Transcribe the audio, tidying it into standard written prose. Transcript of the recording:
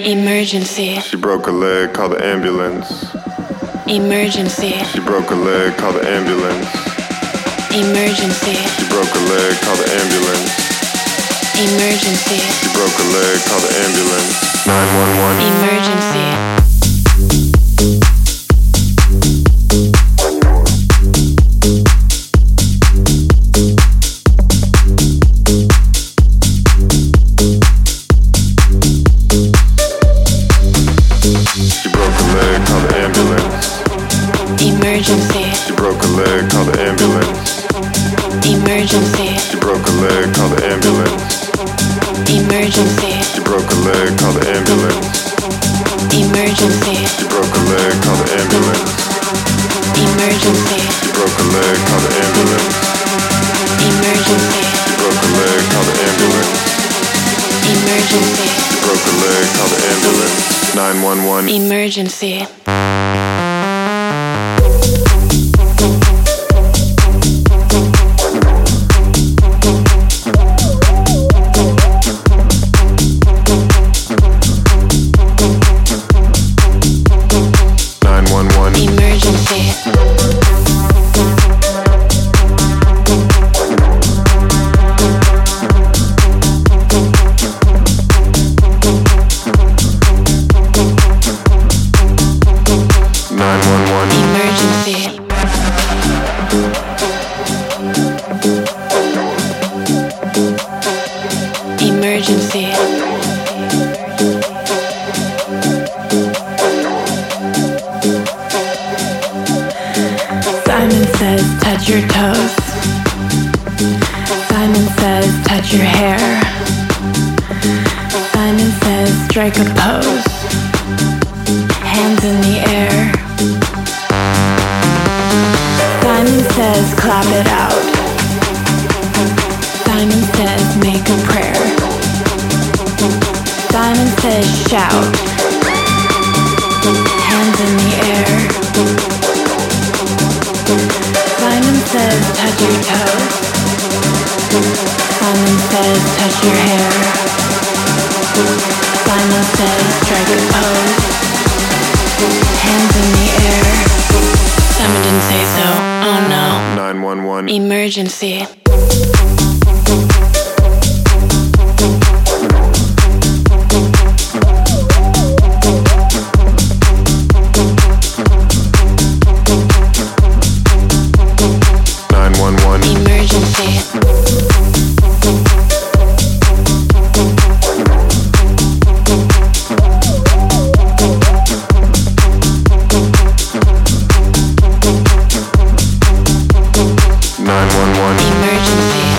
Emergency. She broke her leg, call the ambulance. Emergency. She broke her leg, call the ambulance. Emergency. She broke her leg, call the ambulance. Emergency. She broke her leg, call the ambulance. 911. Emergency. Emergency. She broke her leg, call the ambulance. Emergency. She broke her leg, call the ambulance. Emergency. She broke her leg, call the ambulance. Emergency. She broke her leg, call the ambulance. Emergency. She broke her leg, call the ambulance. Emergency. She broke her leg, call the ambulance. Emergency. She broke her leg, call the ambulance. 911. Emergency. Emergency. Simon says, touch your toes. Simon says, touch your hair. Simon says, strike a pose. Hands in the air. Simon says, clap it out. Simon says, make a prayer. Simon says, shout. Hands in the air. Simon says, touch your toes. Simon says, touch your hair. Simon says, strike a pose. Hands in the air. Simon didn't say so. Oh no. 911. Emergency. Emergency.